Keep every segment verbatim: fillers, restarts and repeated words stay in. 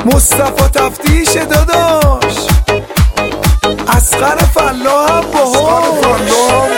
مصطفی تفتیش داداش، اصغر فلاح هم باهاش.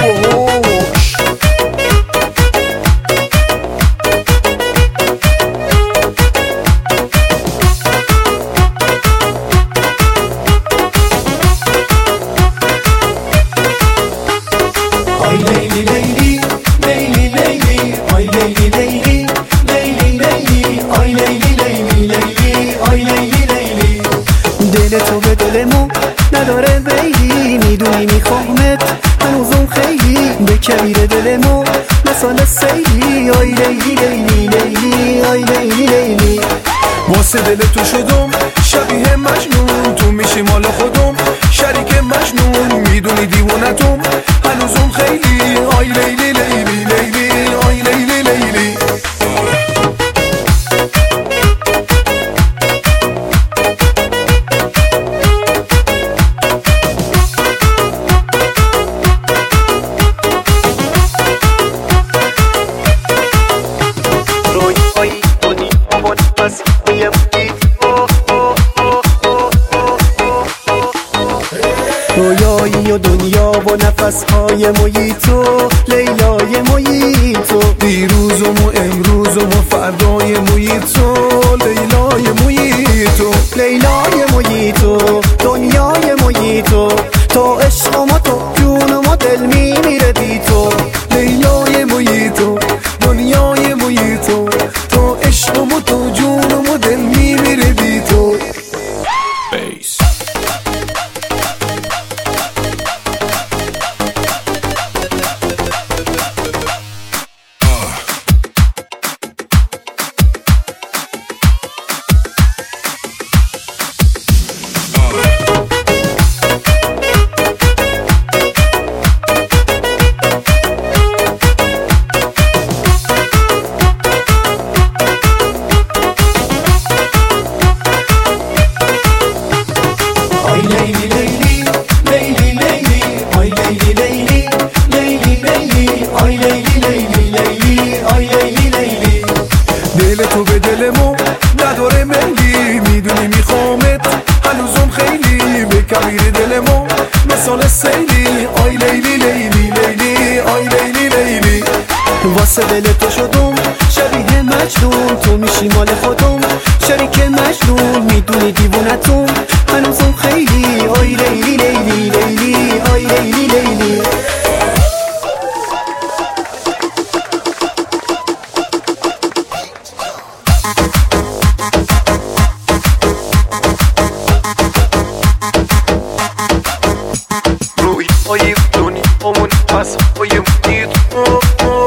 آی لیلی لیلی لیلی لیلی آی لیلی لیلی لیلی لیلی آی لیلی لیلی لیلی آی لیلی لیلی. دل تو به دل ما نداره بیلی، میدونی میخوامت هنوزم خیلی، به کبیر دل ما مثال سیلی. آی لیلی لیلی لیلی آی لیلی لیلی. واسه دل تو شدم شبیه مجنون، تو میشی مال خودم شریک مجنون، میدونی دیوونتم هنوزم خیلی. آی لیلی لیلی لیلی آی لیلی لیلی. رویایی و دنیا و نفسهای موییتو، لیلای موییتو، دیروزم و امروزم و فردای موییتو، لیلای موییتو، لیلای موییتو، دنیای موییتو، تو عشق ما تو جون ما دل میمیره بی تو. لیلای موییتو، دنیای موییتو، تو عشق ما تو جون ما دل میمیره بی تو. بیس دل تو به دل ما نداره میلی، میدونی میخوامت هنوزم خیلی، به کبیر دل ما مثال سیلی. آی لیلی لیلی لیلی آی لیلی لیلی. واسه دل تو شدم شبیه مجنون، تو میشی مال خودم شریک مجنون، میدونی دیوونتم هنوزم خیلی. آی لیلی لیلی لیلی آی لیلی لیلی. رویای دنیامون پس‌های موییتو،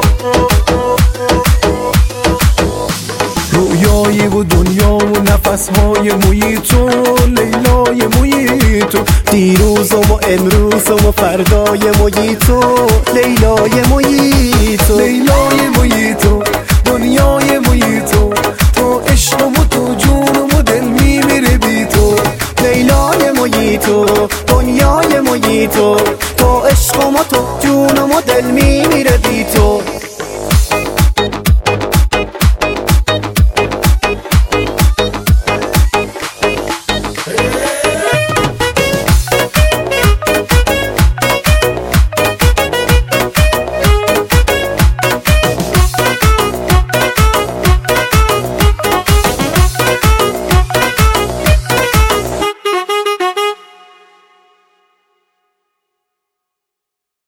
رویای و دنیا و نفسهای موییتو، لیلای موییتو، دیروزم و امروزم و فردای موییتو، لیلای موییتو، لیلای موییتو، دنیای موییتو.